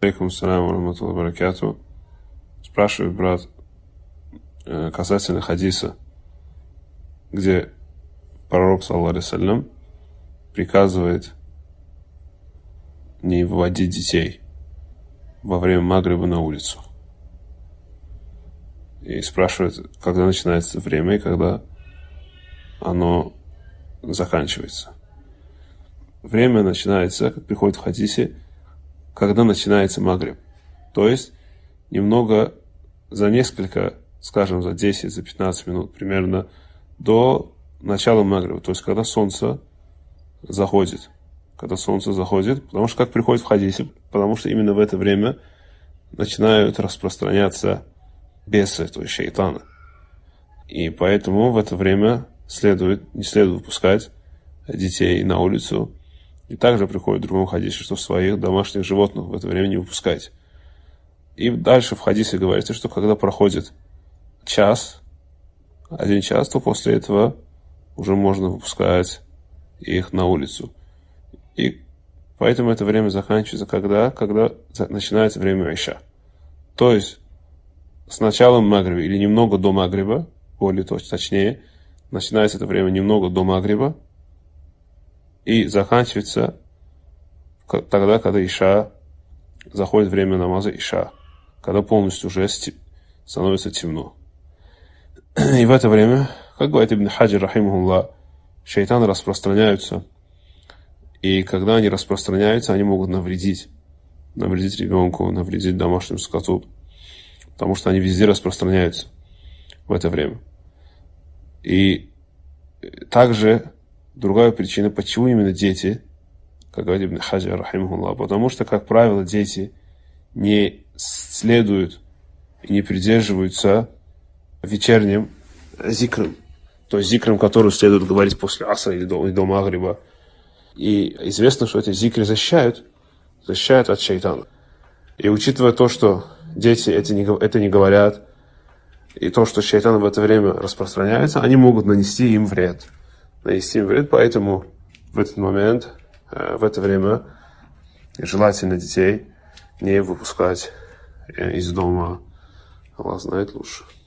Алейкум ассаляму рахматуллахи ва баракатуху. Спрашивает брат касательно хадиса, где пророк, саллаллаху алейхи ва саллям, приказывает не выводить детей во время магриба на улицу. И спрашивает, когда начинается время и когда оно заканчивается. Время начинается, как приходит в хадисе, когда начинается магриб. То есть немного за несколько, скажем, за 10, за 15 минут примерно до начала магриба. То есть когда солнце заходит. Когда солнце заходит, потому что как приходит в хадисе, потому что именно в это время начинают распространяться бесы, то есть шайтаны. И поэтому в это время не следует выпускать детей на улицу. И также приходит в другом хадисе, что своих домашних животных в это время не выпускать. И дальше в хадисе говорится, что когда проходит один час, то после этого уже можно выпускать их на улицу. И поэтому это время заканчивается, когда начинается время иша. То есть с началом магриба или немного до магриба, более точнее, начинается это время немного до магриба и заканчивается тогда, когда иша, заходит время намаза иша, когда полностью уже становится темно. И в это время, как говорит Ибн Хаджар, рахимахуллах, шайтаны распространяются. И когда они распространяются, они могут навредить ребенку, навредить домашнему скоту, потому что они везде распространяются в это время. И также другая причина, почему именно дети, как говорит Ибн Хаджар, рахимахуллах, потому что, как правило, дети не следуют и не придерживаются вечерним зикром, то есть зикром, который следует говорить после асра или до магриба. И известно, что эти зикры защищают от шайтана. И учитывая то, что дети это не говорят, и то, что шайтан в это время распространяется, они могут нанести им вред. Поэтому в этот момент, в это время желательно детей не выпускать из дома. Аллах знает лучше.